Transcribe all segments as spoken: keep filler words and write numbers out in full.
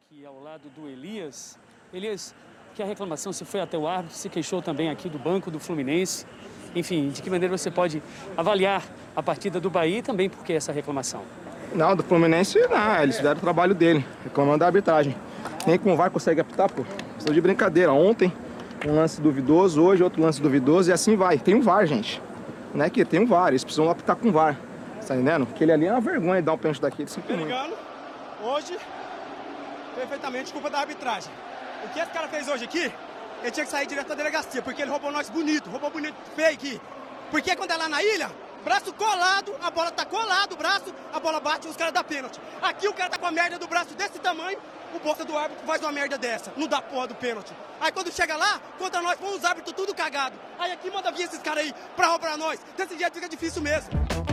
aqui ao lado do Elias. Elias, que a reclamação, você foi até o árbitro, se queixou também aqui do banco do Fluminense. Enfim, de que maneira você pode avaliar a partida do Bahia e também por que essa reclamação? Não, do Fluminense não, eles fizeram o trabalho dele, reclamando da arbitragem. Nem com o V A R consegue apitar, pô. Estou de brincadeira. Ontem, um lance duvidoso, hoje outro lance duvidoso e assim vai. Tem um V A R, gente. Não é que tem um V A R, eles precisam apitar com o V A R. Tá entendendo? Aquele ali é uma vergonha de dar um pênalti daquele. Brigando, hoje, perfeitamente culpa da arbitragem. O que esse cara fez hoje aqui, ele tinha que sair direto da delegacia, porque ele roubou nós bonito, roubou bonito feio aqui. Porque quando é lá na ilha, braço colado, a bola tá colado, o braço, a bola bate e os caras dão pênalti. Aqui o cara tá com a merda do braço desse tamanho, o bolsa do árbitro faz uma merda dessa, não dá porra do pênalti. Aí quando chega lá, contra nós, põe os árbitros tudo cagado. Aí aqui manda vir esses caras aí pra roubar nós. Desse jeito fica difícil mesmo.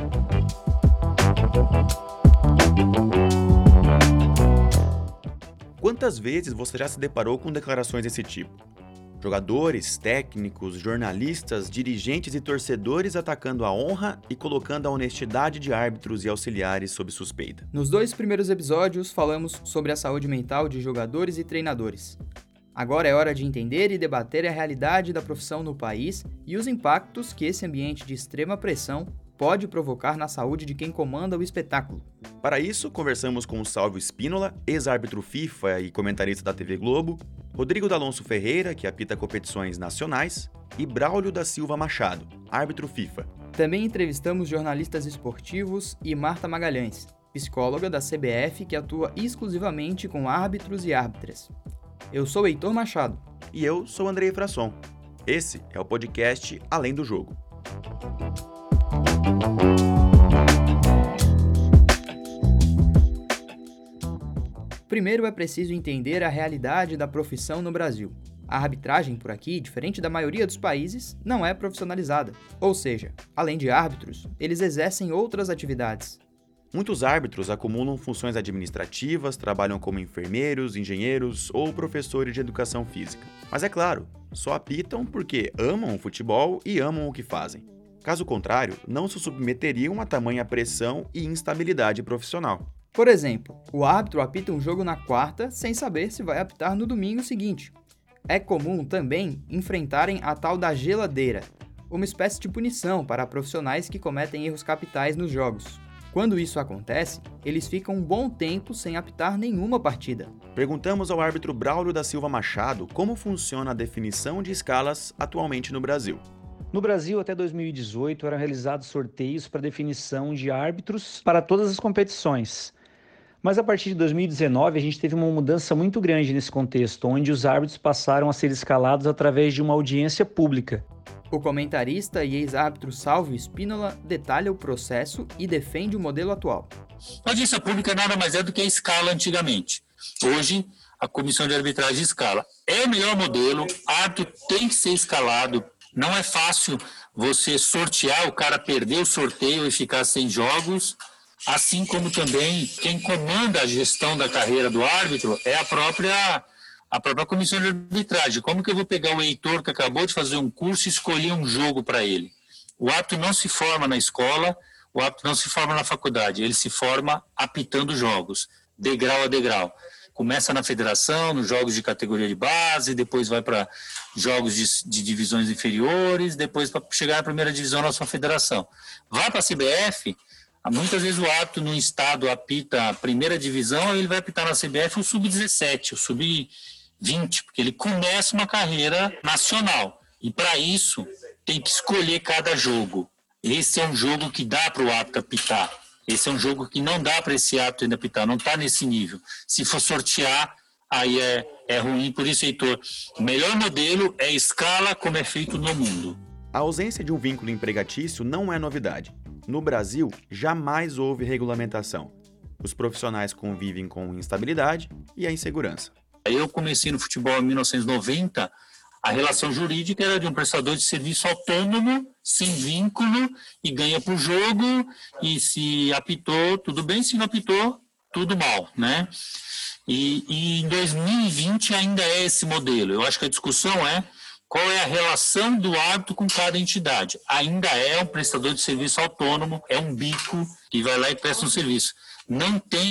Quantas vezes você já se deparou com declarações desse tipo? Jogadores, técnicos, jornalistas, dirigentes e torcedores atacando a honra e colocando a honestidade de árbitros e auxiliares sob suspeita. Nos dois primeiros episódios, falamos sobre a saúde mental de jogadores e treinadores. Agora é hora de entender e debater a realidade da profissão no país e os impactos que esse ambiente de extrema pressão pode provocar na saúde de quem comanda o espetáculo. Para isso, conversamos com o Salvio Spínola, ex-árbitro FIFA e comentarista da T V Globo, Rodrigo D'Alonso Ferreira, que apita competições nacionais, e Braulio da Silva Machado, árbitro FIFA. Também entrevistamos jornalistas esportivos e Marta Magalhães, psicóloga da C B F que atua exclusivamente com árbitros e árbitras. Eu sou Heitor Machado. E eu sou Andrei Frasson. Esse é o podcast Além do Jogo. Primeiro é preciso entender a realidade da profissão no Brasil. A arbitragem por aqui, diferente da maioria dos países, não é profissionalizada. Ou seja, além de árbitros, eles exercem outras atividades. Muitos árbitros acumulam funções administrativas, trabalham como enfermeiros, engenheiros ou professores de educação física. Mas é claro, só apitam porque amam o futebol e amam o que fazem. Caso contrário, não se submeteriam a tamanha pressão e instabilidade profissional. Por exemplo, o árbitro apita um jogo na quarta sem saber se vai apitar no domingo seguinte. É comum também enfrentarem a tal da geladeira, uma espécie de punição para profissionais que cometem erros capitais nos jogos. Quando isso acontece, eles ficam um bom tempo sem apitar nenhuma partida. Perguntamos ao árbitro Braulio da Silva Machado como funciona a definição de escalas atualmente no Brasil. No Brasil, até dois mil e dezoito, eram realizados sorteios para definição de árbitros para todas as competições. Mas a partir de dois mil e dezenove, a gente teve uma mudança muito grande nesse contexto, onde os árbitros passaram a ser escalados através de uma audiência pública. O comentarista e ex-árbitro Salvio Spínola detalha o processo e defende o modelo atual. A audiência pública nada mais é do que a escala antigamente. Hoje, a comissão de arbitragem escala. É o melhor modelo, árbitro tem que ser escalado. Não é fácil você sortear, o cara perder o sorteio e ficar sem jogos, assim como também quem comanda a gestão da carreira do árbitro é a própria, a própria comissão de arbitragem. Como que eu vou pegar o Heitor que acabou de fazer um curso e escolher um jogo para ele? O árbitro não se forma na escola, o árbitro não se forma na faculdade, ele se forma apitando jogos, degrau a degrau. Começa na federação, nos jogos de categoria de base, depois vai para jogos de, de divisões inferiores, depois para chegar na primeira divisão na sua federação. Vai para a C B F, muitas vezes o árbitro no estado apita a primeira divisão, ele vai apitar na C B F o sub dezessete, o sub vinte, porque ele começa uma carreira nacional. E para isso tem que escolher cada jogo. Esse é um jogo que dá para o árbitro apitar. Esse é um jogo que não dá para esse árbitro ainda apitar, não está nesse nível. Se for sortear, aí é, é ruim. Por isso, Heitor, o melhor modelo é a escala como é feito no mundo. A ausência de um vínculo empregatício não é novidade. No Brasil, jamais houve regulamentação. Os profissionais convivem com instabilidade e a insegurança. Eu comecei no futebol em mil novecentos e noventa, a relação jurídica era de um prestador de serviço autônomo, sem vínculo, e ganha por jogo, e se apitou, tudo bem, se não apitou, tudo mal, né? E, e em dois mil e vinte ainda é esse modelo. Eu acho que a discussão é qual é a relação do árbitro com cada entidade. Ainda é um prestador de serviço autônomo, é um bico que vai lá e presta um serviço. Não tem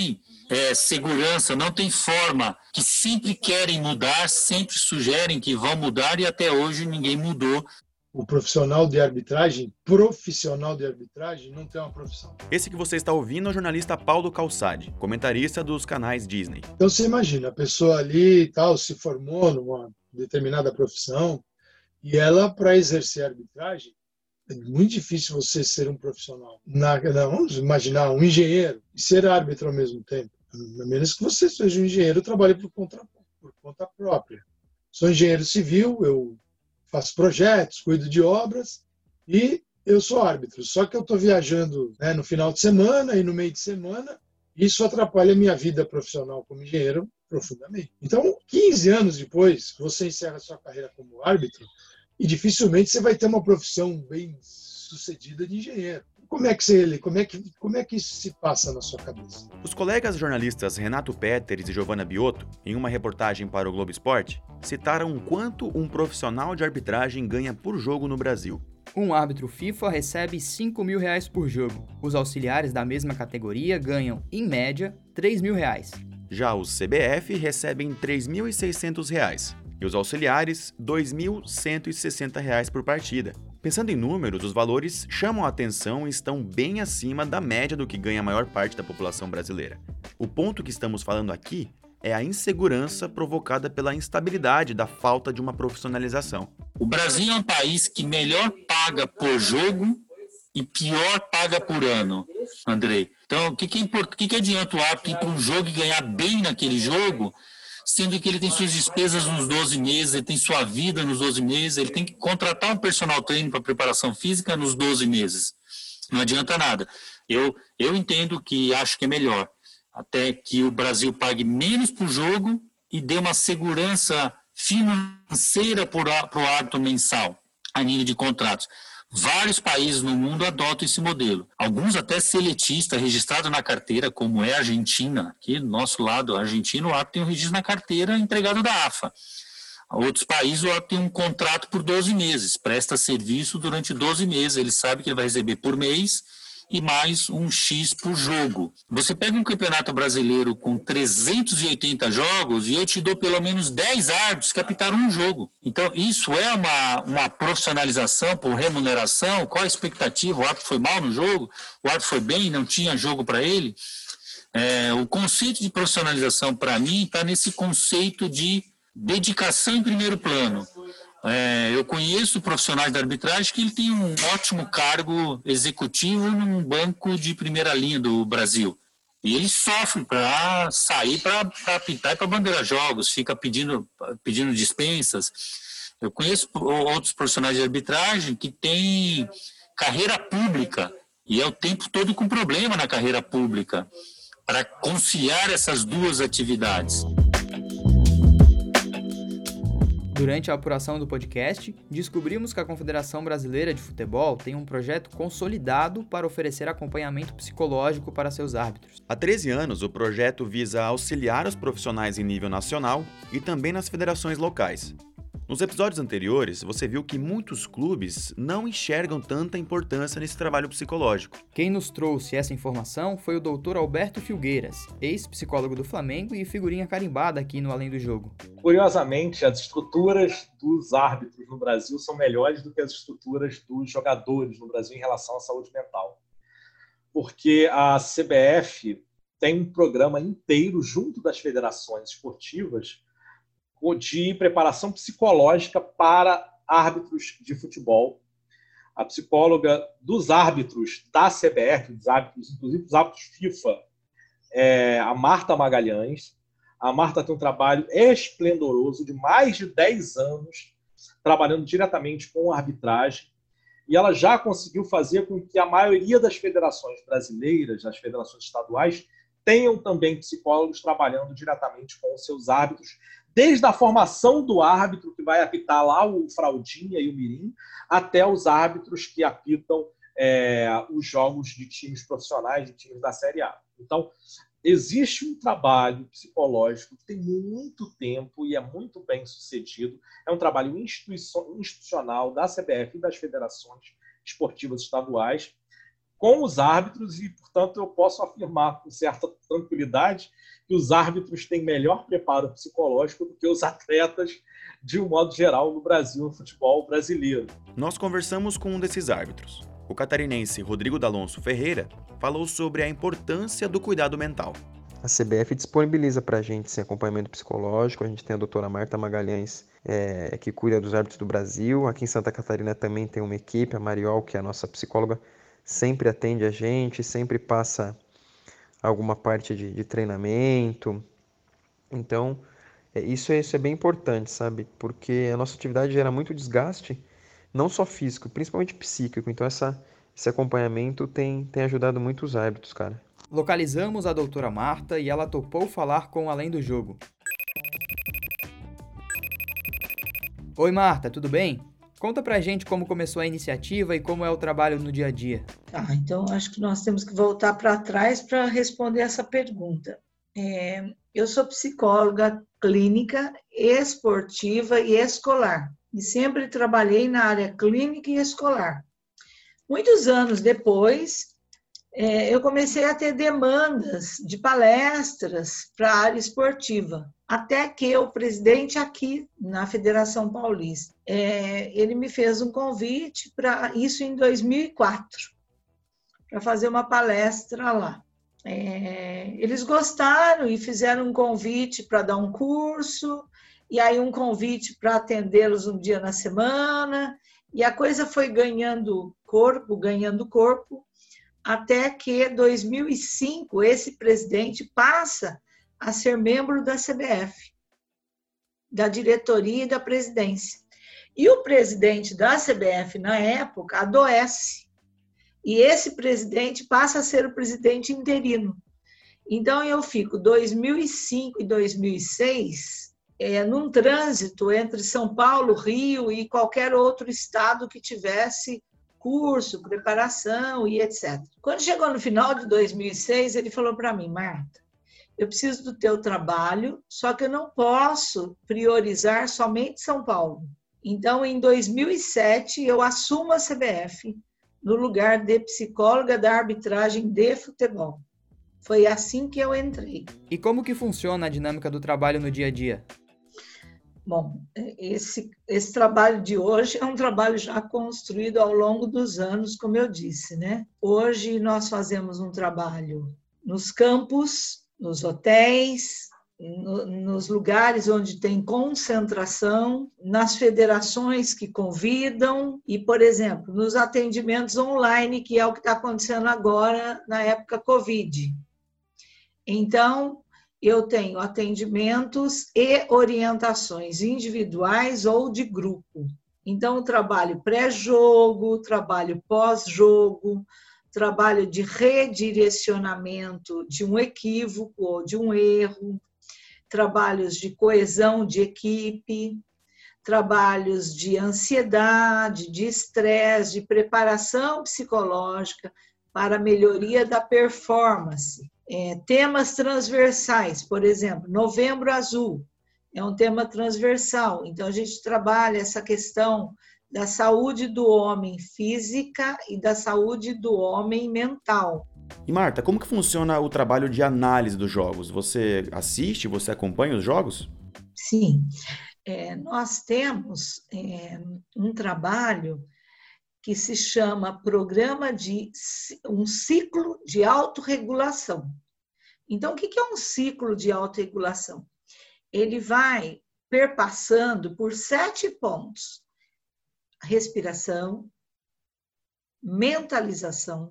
é, segurança, não tem forma, que sempre querem mudar, sempre sugerem que vão mudar e até hoje ninguém mudou. O profissional de arbitragem, profissional de arbitragem, não tem uma profissão. Esse que você está ouvindo é o jornalista Paulo Calçade, comentarista dos canais Disney. Então você imagina, a pessoa ali e tal se formou numa determinada profissão e ela, para exercer arbitragem, é muito difícil você ser um profissional. Na, não, vamos imaginar um engenheiro e ser árbitro ao mesmo tempo. A menos que você seja um engenheiro e trabalhe por conta, por conta própria. Sou engenheiro civil, eu faço projetos, cuido de obras e eu sou árbitro. Só que eu estou viajando, né, no final de semana e no meio de semana. Isso atrapalha a minha vida profissional como engenheiro profundamente. Então, quinze anos depois, você encerra a sua carreira como árbitro e dificilmente você vai ter uma profissão bem sucedida de engenheiro. Como é que você, como é que, como é que isso se passa na sua cabeça? Os colegas jornalistas Renato Peteres e Giovanna Biotto, em uma reportagem para o Globo Esporte, citaram quanto um profissional de arbitragem ganha por jogo no Brasil. Um árbitro FIFA recebe cinco mil reais por jogo. Os auxiliares da mesma categoria ganham, em média, três mil reais. Já os C B F recebem três mil e seiscentos reais e os auxiliares dois mil cento e sessenta reais por partida. Pensando em números, os valores chamam a atenção e estão bem acima da média do que ganha a maior parte da população brasileira. O ponto que estamos falando aqui é a insegurança provocada pela instabilidade da falta de uma profissionalização. O Brasil é um país que melhor paga por jogo e pior paga por ano, Andrei. Então, o que, que, é import... o que, que adianta o árbitro ir para um jogo e ganhar bem naquele jogo, sendo que ele tem suas despesas nos doze meses, ele tem sua vida nos doze meses, ele tem que contratar um personal trainer para preparação física nos doze meses. Não adianta nada. Eu, eu entendo que acho que é melhor até que o Brasil pague menos por jogo e dê uma segurança financeira para o árbitro mensal, a nível de contratos. Vários países no mundo adotam esse modelo. Alguns até seletistas registrados na carteira, como é a Argentina. Aqui do nosso lado, a Argentina, o árbitro tem um registro na carteira entregado da A F A. Outros países, o árbitro tem um contrato por doze meses, presta serviço durante doze meses. Ele sabe que ele vai receber por mês e mais um X por jogo. Você pega um campeonato brasileiro com trezentos e oitenta jogos e eu te dou pelo menos dez árbitros que apitaram um jogo. Então, isso é uma, uma profissionalização por remuneração? Qual a expectativa? O árbitro foi mal no jogo? O árbitro foi bem? Não tinha jogo para ele? É, o conceito de profissionalização, para mim, está nesse conceito de dedicação em primeiro plano. É, eu conheço profissionais da arbitragem que ele tem um ótimo cargo executivo num banco de primeira linha do Brasil. E ele sofre para sair para apitar e para bandeirar jogos, fica pedindo, pedindo dispensas. Eu conheço outros profissionais de arbitragem que têm carreira pública e é o tempo todo com problema na carreira pública para conciliar essas duas atividades. Durante a apuração do podcast, descobrimos que a Confederação Brasileira de Futebol tem um projeto consolidado para oferecer acompanhamento psicológico para seus árbitros. Há treze anos, o projeto visa auxiliar os profissionais em nível nacional e também nas federações locais. Nos episódios anteriores, você viu que muitos clubes não enxergam tanta importância nesse trabalho psicológico. Quem nos trouxe essa informação foi o doutor Alberto Filgueiras, ex-psicólogo do Flamengo e figurinha carimbada aqui no Além do Jogo. Curiosamente, as estruturas dos árbitros no Brasil são melhores do que as estruturas dos jogadores no Brasil em relação à saúde mental. Porque a C B F tem um programa inteiro junto das federações esportivas de preparação psicológica para árbitros de futebol. A psicóloga dos árbitros da C B F, dos árbitros, inclusive dos árbitros FIFA, é a Marta Magalhães. A Marta tem um trabalho esplendoroso de mais de dez anos, trabalhando diretamente com a arbitragem, e ela já conseguiu fazer com que a maioria das federações brasileiras, as federações estaduais, tenham também psicólogos trabalhando diretamente com os seus árbitros, desde a formação do árbitro que vai apitar lá o fraldinha e o mirim, até os árbitros que apitam é, os jogos de times profissionais, de times da Série A. Então, existe um trabalho psicológico que tem muito tempo e é muito bem sucedido. É um trabalho institucional da C B F e das federações esportivas estaduais, com os árbitros e, portanto, eu posso afirmar com certa tranquilidade que os árbitros têm melhor preparo psicológico do que os atletas, de um modo geral, no Brasil, no futebol brasileiro. Nós conversamos com um desses árbitros. O catarinense Rodrigo D'Alonso Ferreira falou sobre a importância do cuidado mental. A C B F disponibiliza para a gente esse acompanhamento psicológico. A gente tem a doutora Marta Magalhães, é, que cuida dos árbitros do Brasil. Aqui em Santa Catarina também tem uma equipe, a Mariol, que é a nossa psicóloga, sempre atende a gente, sempre passa alguma parte de, de treinamento. Então, é, isso, é, isso é bem importante, sabe? Porque a nossa atividade gera muito desgaste, não só físico, principalmente psíquico. Então, essa, esse acompanhamento tem, tem ajudado muito os árbitros, cara. Localizamos a doutora Marta e ela topou falar com o Além do Jogo. Oi, Marta, tudo bem? Conta pra gente como começou a iniciativa e como é o trabalho no dia a dia. Ah, então acho que nós temos que voltar para trás para responder essa pergunta. É, eu sou psicóloga clínica, esportiva e escolar. E sempre trabalhei na área clínica e escolar. Muitos anos depois, é, eu comecei a ter demandas de palestras para a área esportiva. Até que o presidente aqui na Federação Paulista, é, ele me fez um convite para isso em dois mil e quatro, para fazer uma palestra lá. É, eles gostaram e fizeram um convite para dar um curso, e aí um convite para atendê-los um dia na semana, e a coisa foi ganhando corpo, ganhando corpo, até que em dois mil e cinco esse presidente passa a ser membro da C B F, da diretoria e da presidência. E o presidente da C B F, na época, adoece. E esse presidente passa a ser o presidente interino. Então, eu fico dois mil e cinco e dois mil e seis é, num trânsito entre São Paulo, Rio e qualquer outro estado que tivesse curso, preparação e etcétera. Quando chegou no final de dois mil e seis, ele falou para mim, Marta, eu preciso do teu trabalho, só que eu não posso priorizar somente São Paulo. Então, em dois mil e sete, eu assumo a C B F no lugar de psicóloga da arbitragem de futebol. Foi assim que eu entrei. E como que funciona a dinâmica do trabalho no dia a dia? Bom, esse, esse trabalho de hoje é um trabalho já construído ao longo dos anos, como eu disse, né? Hoje nós fazemos um trabalho nos campos, nos hotéis, no, nos lugares onde tem concentração, nas federações que convidam e, por exemplo, nos atendimentos online, que é o que está acontecendo agora na época Covid. Então, eu tenho atendimentos e orientações individuais ou de grupo. Então, o trabalho pré-jogo, trabalho pós-jogo, trabalho de redirecionamento de um equívoco ou de um erro, trabalhos de coesão de equipe, trabalhos de ansiedade, de estresse, de preparação psicológica para a melhoria da performance. É, temas transversais, por exemplo, Novembro Azul é um tema transversal, então a gente trabalha essa questão da saúde do homem física e da saúde do homem mental. E Marta, como que funciona o trabalho de análise dos jogos? Você assiste, você acompanha os jogos? Sim, é, nós temos é, um trabalho que se chama Programa de um Ciclo de Autorregulação. Então, o que é um ciclo de autorregulação? Ele vai perpassando por sete pontos: respiração, mentalização,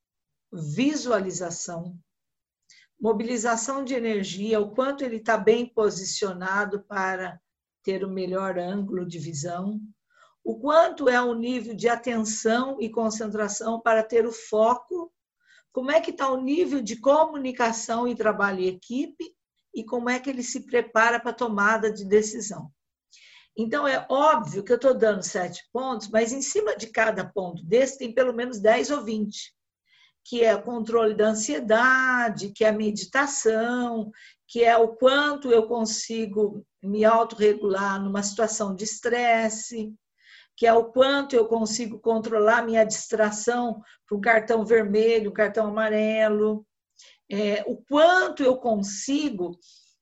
visualização, mobilização de energia, o quanto ele está bem posicionado para ter o melhor ângulo de visão, o quanto é o nível de atenção e concentração para ter o foco, como é que está o nível de comunicação e trabalho em equipe e como é que ele se prepara para a tomada de decisão. Então, é óbvio que eu estou dando sete pontos, mas em cima de cada ponto desse tem pelo menos dez ou vinte, que é o controle da ansiedade, que é a meditação, que é o quanto eu consigo me autorregular numa situação de estresse, que é o quanto eu consigo controlar minha distração para um cartão vermelho, um cartão amarelo, é, o quanto eu consigo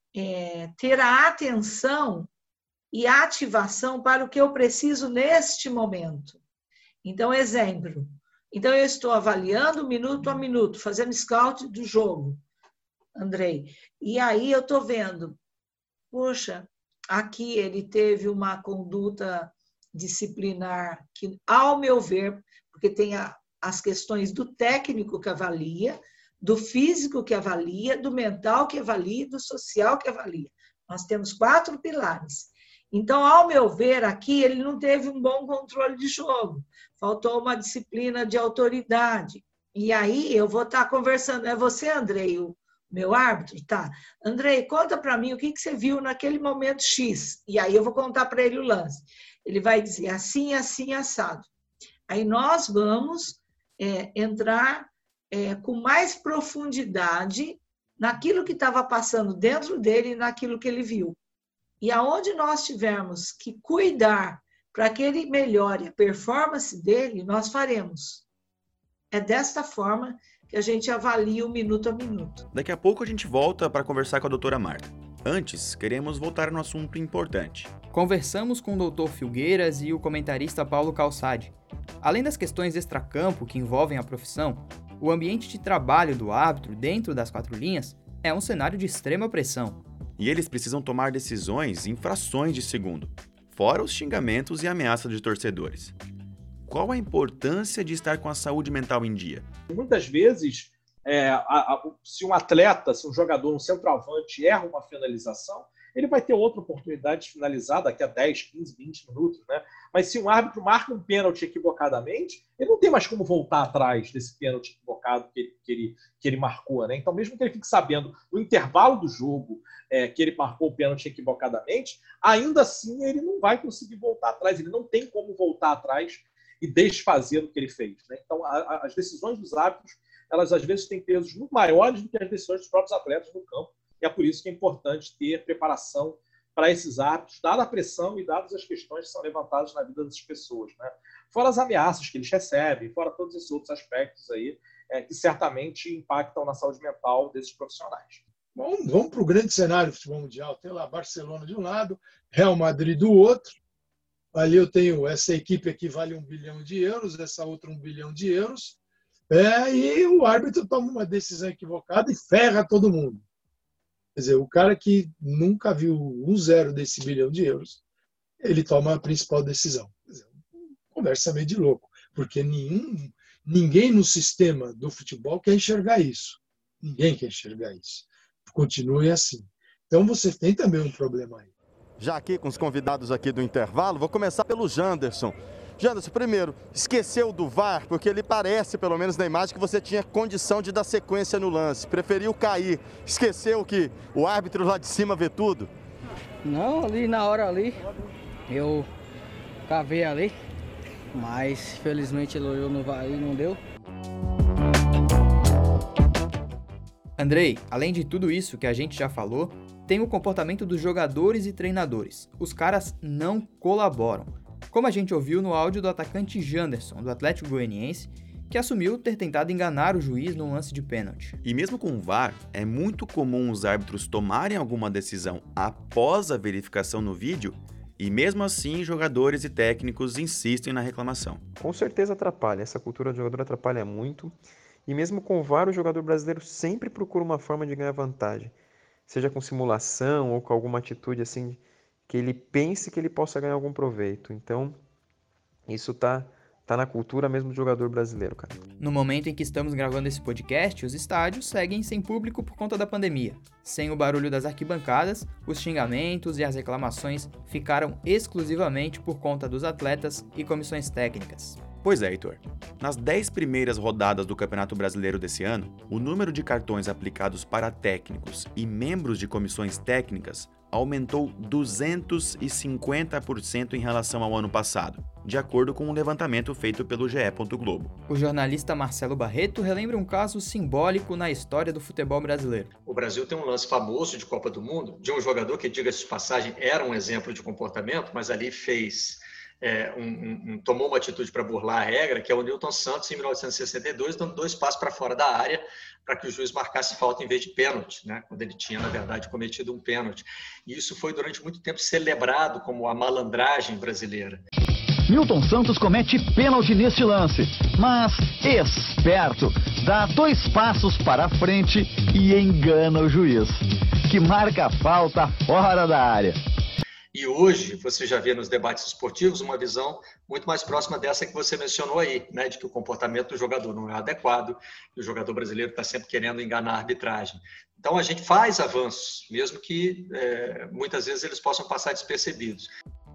é, ter a atenção e a ativação para o que eu preciso neste momento. Então, exemplo, então eu estou avaliando minuto a minuto, fazendo scout do jogo, Andrei, e aí eu estou vendo, poxa, aqui ele teve uma conduta disciplinar que, ao meu ver, porque tem a, as questões do técnico que avalia, do físico que avalia, do mental que avalia, do social que avalia. Nós temos quatro pilares. Então, ao meu ver, aqui ele não teve um bom controle de jogo, faltou uma disciplina de autoridade. E aí eu vou estar conversando, é você, Andrei, o meu árbitro? Tá. Andrei, conta para mim o que, que você viu naquele momento X. E aí eu vou contar para ele o lance. Ele vai dizer assim, assim, assado. Aí nós vamos é, entrar é, com mais profundidade naquilo que estava passando dentro dele e naquilo que ele viu. E aonde nós tivermos que cuidar para que ele melhore a performance dele, nós faremos. É desta forma que a gente avalia o minuto a minuto. Daqui a pouco a gente volta para conversar com a doutora Marta. Antes, queremos voltar no assunto importante. Conversamos com o doutor Filgueiras e o comentarista Paulo Calçade. Além das questões extracampo que envolvem a profissão, o ambiente de trabalho do árbitro dentro das quatro linhas é um cenário de extrema pressão. E eles precisam tomar decisões em frações de segundo, fora os xingamentos e ameaças de torcedores. Qual a importância de estar com a saúde mental em dia? Muitas vezes, é, a, a, se um atleta, se um jogador, um centroavante erra uma finalização, ele vai ter outra oportunidade de finalizar daqui a dez, quinze, vinte minutos, né? Mas se um árbitro marca um pênalti equivocadamente, ele não tem mais como voltar atrás desse pênalti equivocado que ele, que ele, que ele marcou, né? Então, mesmo que ele fique sabendo no intervalo do jogo é, que ele marcou o pênalti equivocadamente, ainda assim ele não vai conseguir voltar atrás, ele não tem como voltar atrás e desfazer o que ele fez, né? Então, a, a, as decisões dos árbitros, elas às vezes têm pesos muito maiores do que as decisões dos próprios atletas no campo, e é por isso que é importante ter preparação para esses árbitros, dada a pressão e dadas as questões que são levantadas na vida dessas pessoas, né? Fora as ameaças que eles recebem, fora todos esses outros aspectos aí, é, que certamente impactam na saúde mental desses profissionais. Bom, vamos para o grande cenário do futebol mundial. Tem lá Barcelona de um lado, Real Madrid do outro. Ali eu tenho essa equipe aqui vale um bilhão de euros, essa outra um bilhão de euros. É, e o árbitro toma uma decisão equivocada e ferra todo mundo. Quer dizer, o cara que nunca viu um zero desse bilhão de euros, ele toma a principal decisão. Quer dizer, conversa meio de louco, porque nenhum, ninguém no sistema do futebol quer enxergar isso. Ninguém quer enxergar isso. Continue assim. Então você tem também um problema aí. Já aqui com os convidados aqui do intervalo, vou começar pelo Janderson. Janderson, primeiro, esqueceu do V A R, porque ele parece, pelo menos na imagem, que você tinha condição de dar sequência no lance. Preferiu cair. Esqueceu que o árbitro lá de cima vê tudo? Não, ali na hora ali, eu cavei ali, mas felizmente ele olhou no V A R e não deu. Andrei, além de tudo isso que a gente já falou, tem o comportamento dos jogadores e treinadores. Os caras não colaboram. Como a gente ouviu no áudio do atacante Janderson, do Atlético Goianiense, que assumiu ter tentado enganar o juiz num lance de pênalti. E mesmo com o V A R, é muito comum os árbitros tomarem alguma decisão após a verificação no vídeo, e mesmo assim jogadores e técnicos insistem na reclamação. Com certeza atrapalha, essa cultura do jogador atrapalha muito, e mesmo com o V A R, o jogador brasileiro sempre procura uma forma de ganhar vantagem, seja com simulação ou com alguma atitude assim que ele pense que ele possa ganhar algum proveito. Então, isso tá, tá na cultura mesmo do jogador brasileiro, cara. No momento em que estamos gravando esse podcast, os estádios seguem sem público por conta da pandemia. Sem o barulho das arquibancadas, os xingamentos e as reclamações ficaram exclusivamente por conta dos atletas e comissões técnicas. Pois é, Heitor. Nas dez primeiras rodadas do Campeonato Brasileiro desse ano, o número de cartões aplicados para técnicos e membros de comissões técnicas aumentou duzentos e cinquenta por cento em relação ao ano passado, de acordo com um levantamento feito pelo G E. Globo. O jornalista Marcelo Barreto relembra um caso simbólico na história do futebol brasileiro. O Brasil tem um lance famoso de Copa do Mundo, de um jogador que, diga-se de passagem, era um exemplo de comportamento, mas ali fez é, um, um, um, tomou uma atitude para burlar a regra, que é o Newton Santos, em mil novecentos e sessenta e dois, dando dois passos para fora da área para que o juiz marcasse falta em vez de pênalti, né? Quando ele tinha, na verdade, cometido um pênalti. E isso foi, durante muito tempo, celebrado como a malandragem brasileira. Newton Santos comete pênalti neste lance, mas esperto, dá dois passos para a frente e engana o juiz, que marca a falta fora da área. E hoje, você já vê nos debates esportivos uma visão muito mais próxima dessa que você mencionou aí, né, de que o comportamento do jogador não é adequado, e o jogador brasileiro está sempre querendo enganar a arbitragem. Então, a gente faz avanços, mesmo que é, muitas vezes eles possam passar despercebidos.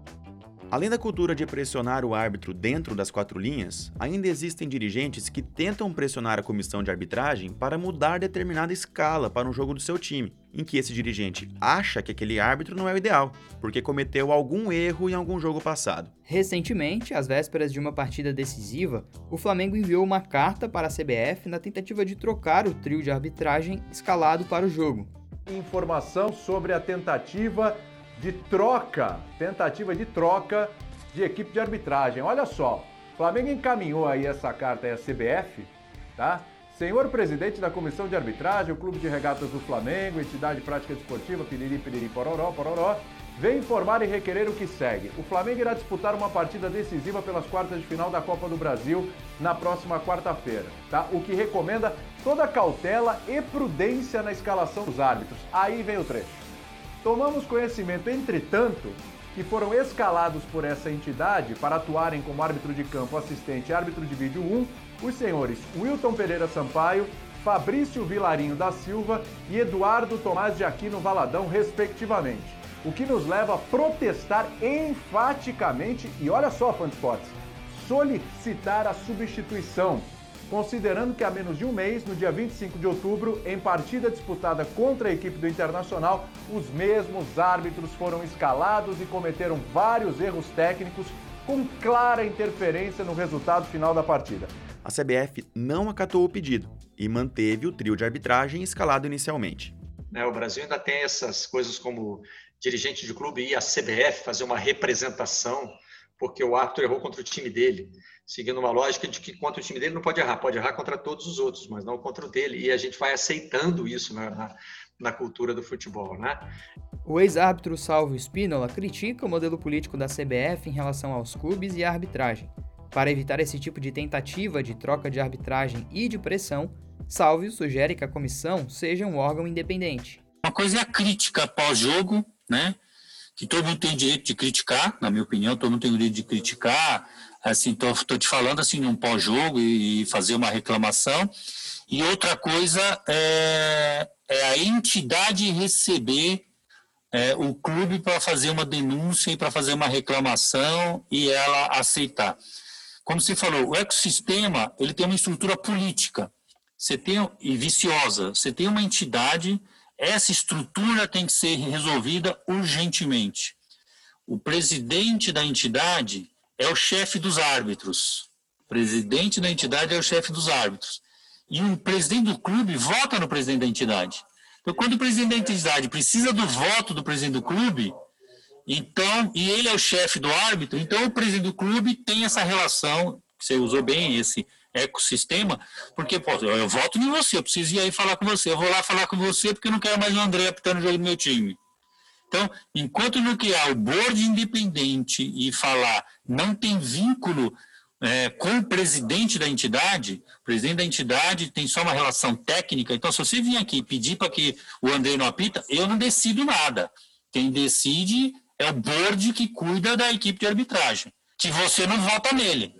Além da cultura de pressionar o árbitro dentro das quatro linhas, ainda existem dirigentes que tentam pressionar a comissão de arbitragem para mudar determinada escala para um jogo do seu time, em que esse dirigente acha que aquele árbitro não é o ideal, porque cometeu algum erro em algum jogo passado. Recentemente, às vésperas de uma partida decisiva, o Flamengo enviou uma carta para a C B F na tentativa de trocar o trio de arbitragem escalado para o jogo. Informação sobre a tentativa de troca, tentativa de troca de equipe de arbitragem. Olha só, o Flamengo encaminhou aí essa carta aí à C B F, tá? Senhor presidente da comissão de arbitragem, o Clube de Regatas do Flamengo, entidade de prática desportiva, piriri, piriri, pororó, pororó, vem informar e requerer o que segue. O Flamengo irá disputar uma partida decisiva pelas quartas de final da Copa do Brasil na próxima quarta-feira, tá? O que recomenda toda cautela e prudência na escalação dos árbitros. Aí vem o trecho. Tomamos conhecimento, entretanto, que foram escalados por essa entidade para atuarem como árbitro de campo, assistente e árbitro de vídeo um, os senhores Wilton Pereira Sampaio, Fabrício Vilarinho da Silva e Eduardo Tomás de Aquino Valadão, respectivamente. O que nos leva a protestar enfaticamente e, olha só, fã de esportes, solicitar a substituição, considerando que há menos de um mês, no dia vinte e cinco de outubro, em partida disputada contra a equipe do Internacional, os mesmos árbitros foram escalados e cometeram vários erros técnicos com clara interferência no resultado final da partida. A C B F não acatou o pedido e manteve o trio de arbitragem escalado inicialmente. O Brasil ainda tem essas coisas como dirigente de clube ir à C B F fazer uma representação porque o árbitro errou contra o time dele, seguindo uma lógica de que contra o time dele não pode errar, pode errar contra todos os outros, mas não contra o dele. E a gente vai aceitando isso na, na, na cultura do futebol, né? O ex-árbitro Salvio Spínola critica o modelo político da C B F em relação aos clubes e à arbitragem. Para evitar esse tipo de tentativa de troca de arbitragem e de pressão, Salvio sugere que a comissão seja um órgão independente. Uma coisa é a crítica pós-jogo, né? Que todo mundo tem direito de criticar, na minha opinião, todo mundo tem o direito de criticar, assim, tô, tô te falando assim, num pós-jogo e fazer uma reclamação. E outra coisa é, é a entidade receber é, o clube para fazer uma denúncia e para fazer uma reclamação e ela aceitar. Como você falou, o ecossistema, ele tem uma estrutura política, você tem, e viciosa, você tem uma entidade. Essa estrutura tem que ser resolvida urgentemente. O presidente da entidade é o chefe dos árbitros. O presidente da entidade é o chefe dos árbitros. E o presidente do clube vota no presidente da entidade. Então, quando o presidente da entidade precisa do voto do presidente do clube, então, e ele é o chefe do árbitro, então o presidente do clube tem essa relação, você usou bem esse ecossistema, porque pô, eu voto em você, eu preciso ir aí falar com você, eu vou lá falar com você porque eu não quero mais o André apitando o jogo do meu time. Então, enquanto não criar o board independente e falar não tem vínculo é, com o presidente da entidade, o presidente da entidade tem só uma relação técnica, então se você vir aqui pedir para que o André não apita, eu não decido nada. Quem decide é o board que cuida da equipe de arbitragem, que você não vota nele.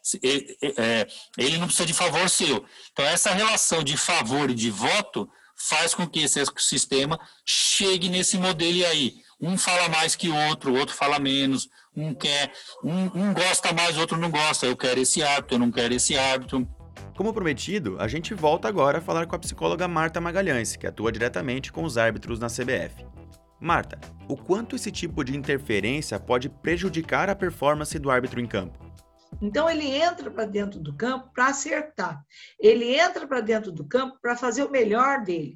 Ele não precisa de favor seu. Então, essa relação de favor e de voto faz com que esse sistema chegue nesse modelo aí. Um fala mais que o outro, o outro fala menos, um quer, um, um gosta mais, o outro não gosta. Eu quero esse árbitro, eu não quero esse árbitro. Como prometido, a gente volta agora a falar com a psicóloga Marta Magalhães, que atua diretamente com os árbitros na C B F. Marta, o quanto esse tipo de interferência pode prejudicar a performance do árbitro em campo? Então, ele entra para dentro do campo para acertar. Ele entra para dentro do campo para fazer o melhor dele.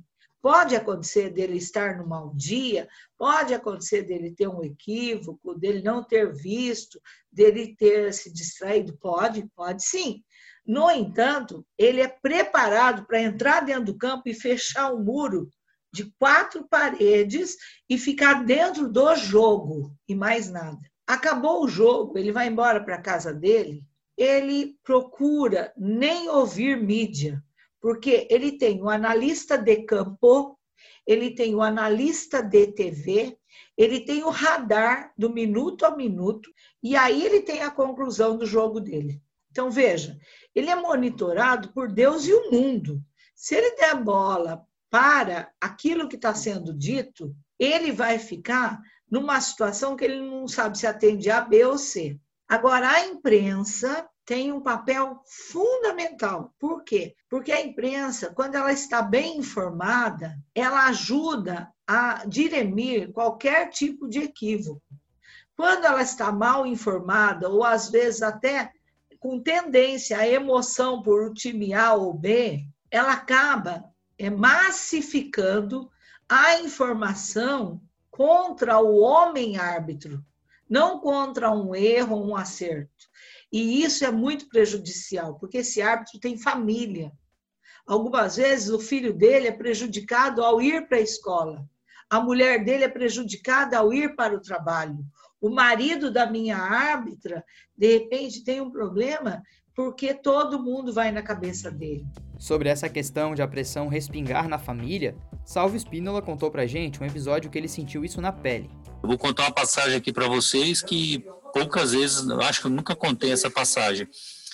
Pode acontecer dele estar no mau dia, pode acontecer dele ter um equívoco, dele não ter visto, dele ter se distraído, pode, pode sim. No entanto, ele é preparado para entrar dentro do campo e fechar um muro de quatro paredes e ficar dentro do jogo e mais nada. Acabou o jogo, ele vai embora para a casa dele, ele procura nem ouvir mídia, porque ele tem o analista de campo, ele tem o analista de T V, ele tem o radar do minuto a minuto, e aí ele tem a conclusão do jogo dele. Então, veja, ele é monitorado por Deus e o mundo. Se ele der bola para aquilo que está sendo dito, ele vai ficar numa situação que ele não sabe se atende A, B ou C. Agora, a imprensa tem um papel fundamental. Por quê? Porque a imprensa, quando ela está bem informada, ela ajuda a dirimir qualquer tipo de equívoco. Quando ela está mal informada, ou às vezes até com tendência à emoção por o time A ou B, ela acaba massificando a informação contra o homem árbitro, não contra um erro ou um acerto. E isso é muito prejudicial, porque esse árbitro tem família. Algumas vezes o filho dele é prejudicado ao ir para a escola. A mulher dele é prejudicada ao ir para o trabalho. O marido da minha árbitra, de repente, tem um problema porque todo mundo vai na cabeça dele. Sobre essa questão de a pressão respingar na família, Salvo Spínola contou pra gente um episódio que ele sentiu isso na pele. Eu vou contar uma passagem aqui para vocês que poucas vezes, acho que eu nunca contei essa passagem.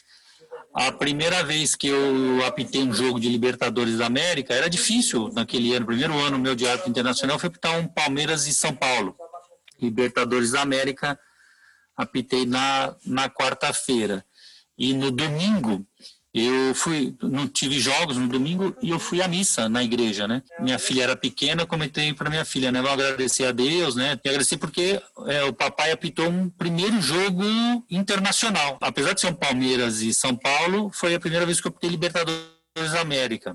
A primeira vez que eu apitei um jogo de Libertadores da América, era difícil naquele ano, primeiro ano meu de árbitro internacional, foi apitar um Palmeiras e São Paulo. Libertadores da América, apitei na, na quarta-feira. E no domingo, eu fui, não tive jogos no domingo e eu fui à missa na igreja, né? Minha filha era pequena, eu comentei para minha filha, né? Vou agradecer a Deus, né? E agradecer porque é, o papai apitou um primeiro jogo internacional. Apesar de ser um Palmeiras e São Paulo, foi a primeira vez que eu apitei Libertadores da América.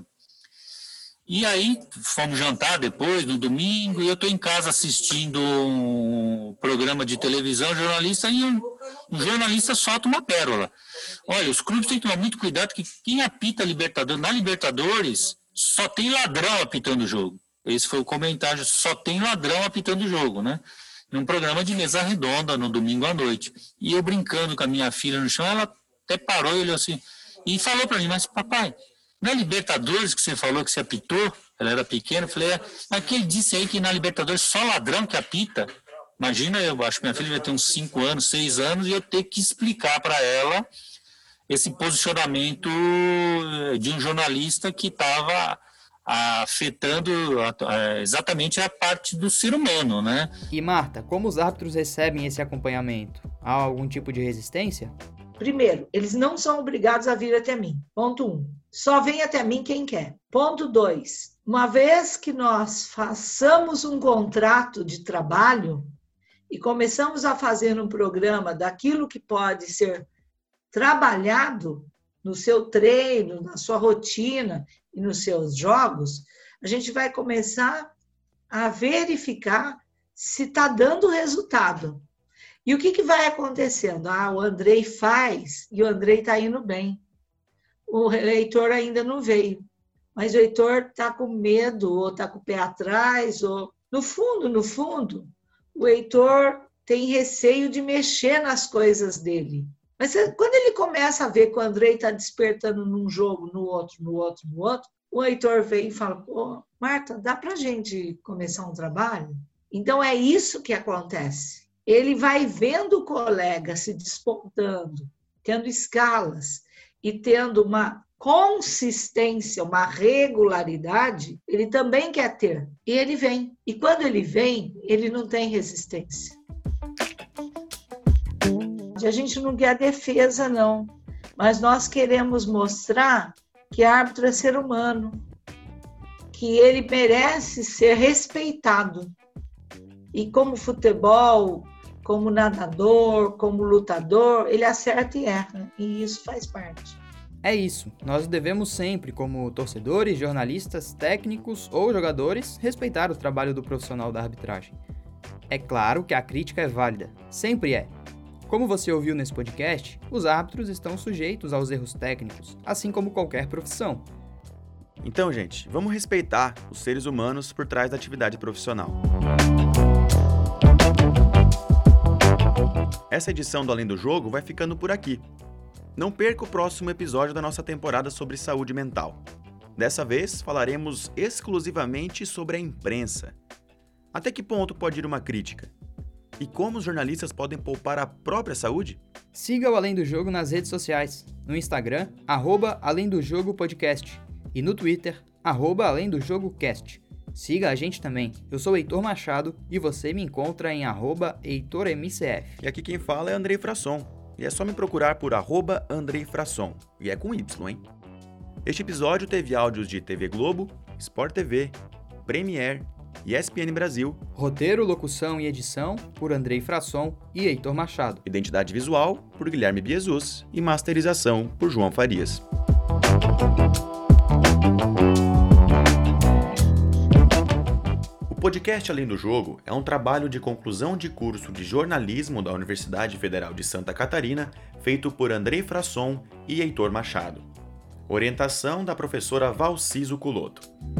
E aí, fomos jantar depois, no domingo, e eu estou em casa assistindo um programa de televisão, jornalista, e um, um jornalista solta uma pérola. Olha, os clubes têm que tomar muito cuidado, que quem apita Libertadores, na Libertadores, só tem ladrão apitando o jogo. Esse foi o comentário, só tem ladrão apitando o jogo, né? Num programa de mesa redonda, no domingo à noite. E eu brincando com a minha filha no chão, ela até parou e olhou assim, e falou para mim, mas papai, na Libertadores que você falou que você apitou, ela era pequena, eu falei, é, mas que ele disse aí que na Libertadores só ladrão que apita. Imagina, eu acho que minha filha vai ter uns cinco anos, seis anos, e eu ter que explicar para ela esse posicionamento de um jornalista que estava afetando exatamente a parte do ser humano, né? E Marta, como os árbitros recebem esse acompanhamento? Há algum tipo de resistência? Primeiro, eles não são obrigados a vir até mim. Ponto um. Só vem até mim quem quer. Ponto dois. Uma vez que nós façamos um contrato de trabalho e começamos a fazer um programa daquilo que pode ser trabalhado no seu treino, na sua rotina e nos seus jogos, a gente vai começar a verificar se está dando resultado. E o que, que vai acontecendo? Ah, o Andrei faz e o Andrei está indo bem. O Heitor ainda não veio, mas o Heitor está com medo, ou está com o pé atrás, ou... No fundo, no fundo, o Heitor tem receio de mexer nas coisas dele. Mas quando ele começa a ver que o Andrei está despertando num jogo, no outro, no outro, no outro, o Heitor vem e fala, pô, Marta, dá para a gente começar um trabalho? Então, é isso que acontece. Ele vai vendo o colega se despontando, tendo escalas e tendo uma consistência, uma regularidade, ele também quer ter. E ele vem. E quando ele vem, ele não tem resistência. A gente não quer defesa, não. Mas nós queremos mostrar que árbitro é ser humano, que ele merece ser respeitado. E como futebol, como nadador, como lutador, ele acerta e erra, e isso faz parte. É isso, nós devemos sempre, como torcedores, jornalistas, técnicos ou jogadores, respeitar o trabalho do profissional da arbitragem. É claro que a crítica é válida, sempre é. Como você ouviu nesse podcast, os árbitros estão sujeitos aos erros técnicos, assim como qualquer profissão. Então, gente, vamos respeitar os seres humanos por trás da atividade profissional. Essa edição do Além do Jogo vai ficando por aqui. Não perca o próximo episódio da nossa temporada sobre saúde mental. Dessa vez, falaremos exclusivamente sobre a imprensa. Até que ponto pode ir uma crítica? E como os jornalistas podem poupar a própria saúde? Siga o Além do Jogo nas redes sociais. No Instagram, arroba Além do Jogo Podcast. E no Twitter, arroba Além do Jogo Cast. Siga a gente também. Eu sou Heitor Machado e você me encontra em arroba HeitorMCF. E aqui quem fala é Andrei Frasson. E é só me procurar por arroba Andrei Frasson. E é com Y, hein? Este episódio teve áudios de T V Globo, Sport T V, Premiere e E S P N Brasil. Roteiro, locução e edição por Andrei Frasson e Heitor Machado. Identidade visual por Guilherme Biezus e masterização por João Farias. O podcast Além do Jogo é um trabalho de conclusão de curso de jornalismo da Universidade Federal de Santa Catarina, feito por Andrei Frasson e Heitor Machado. Orientação da professora Valciso Culoto.